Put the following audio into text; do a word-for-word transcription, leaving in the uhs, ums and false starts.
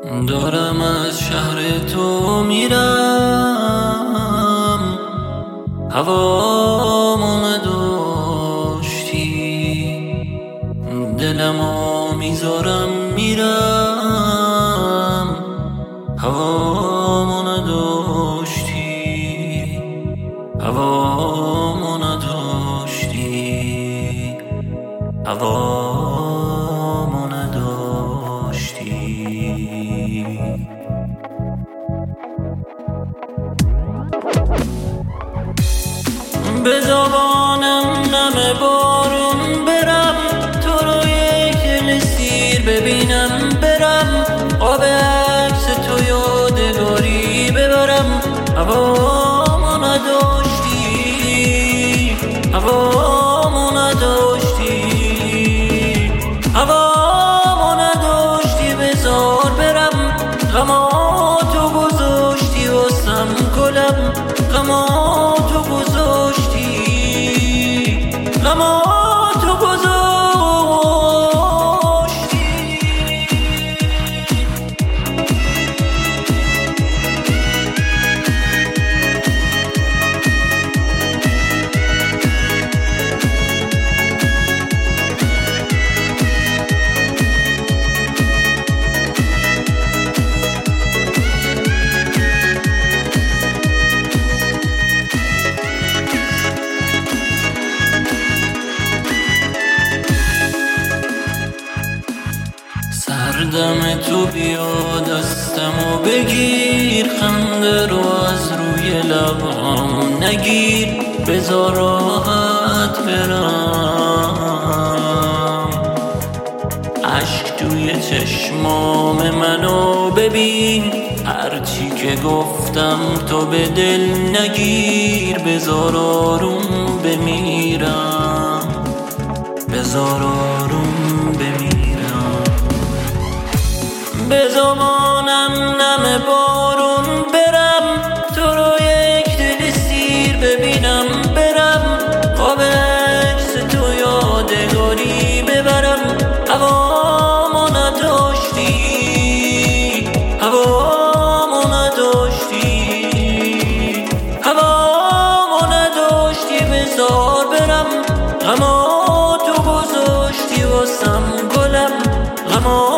دارم از شهر تو میرم، هوامو نداشتی، دلمو میذارم میرم، هوامو نداشتی، هوامو نداشتی، هوامو نداشتی. به زبانم نم بارون برم، تو رو یک دل سیر ببینم برم، آب عکس تو یادگاری ببرم. هوامو نداشتی، هوامو نداشتی، هوامو نداشتی، بذار برم. غما تو گذاشتی واسم گلم، غما تو گذاشتی، غما تو گذاشتی. سردم تو بیا دستمو بگیر، خنده رو از روی لبام نگیر، بذار راحت برم. عشق توی چشمام منو ببین، هرچی که گفتم تو به دل نگیر، بذار آروم بمیرم، بذار آروم بمیرم. به زمانم نم بارون برم، تو رو یک دل سیر ببینم برم، آب عکس تو یادگاری ببرم. هوامو نداشتی، هوامو نداشتی، هوامو نداشتی، بذار برم. غما تو گذاشتی واسم گلم، غما